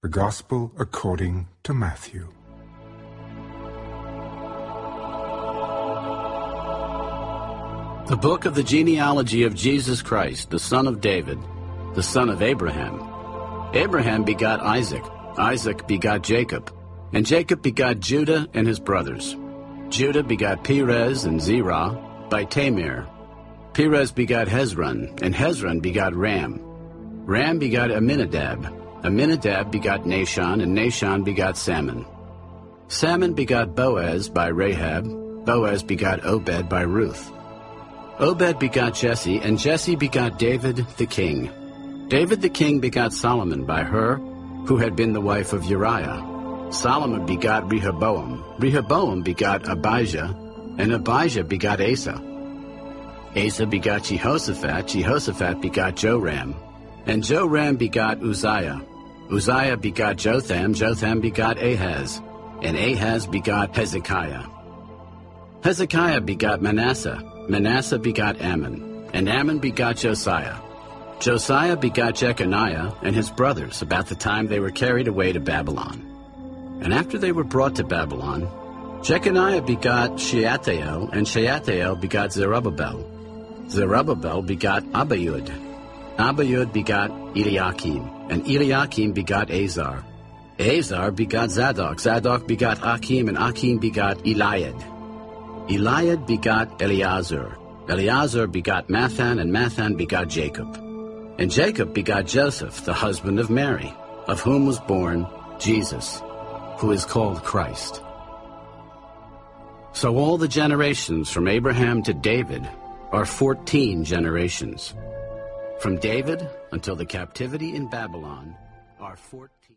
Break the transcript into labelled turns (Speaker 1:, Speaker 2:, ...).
Speaker 1: The Gospel according to Matthew.
Speaker 2: The book of the genealogy of Jesus Christ, the son of David, the son of Abraham. Abraham begot Isaac, Isaac begot Jacob, and Jacob begot Judah and his brothers. Judah begot Perez and Zerah by Tamar. Perez begot Hezron, and Hezron begot Ram. Ram begot Amminadab. Amminadab begot Nahshon, and Nahshon begot Salmon. Salmon begot Boaz by Rahab. Boaz begot Obed by Ruth. Obed begot Jesse, and Jesse begot David the king. David the king begot Solomon by her, who had been the wife of Uriah. Solomon begot Rehoboam. Rehoboam begot Abijah, and Abijah begot Asa. Asa begot Jehoshaphat. Jehoshaphat begot Joram, and Joram begot Uzziah. Uzziah begot Jotham. Jotham begot Ahaz, and Ahaz begot Hezekiah. Hezekiah begot Manasseh. Manasseh begot Ammon, and Ammon begot Josiah. Josiah begot Jeconiah and his brothers about the time they were carried away to Babylon. And after they were brought to Babylon, Jeconiah begot Shealtiel, and Shealtiel begot Zerubbabel. Zerubbabel begot Abiud. Abiud begot Eliakim, and Eliakim begot Azar. Azar begot Zadok. Zadok begot Achim, and Achim begot Eliad. Eliad begot Eleazar. Eleazar begot Mathan, and Mathan begot Jacob. And Jacob begot Joseph, the husband of Mary, of whom was born Jesus, who is called Christ. So all the generations from Abraham to David are 14 generations. From David until the captivity in Babylon are 14.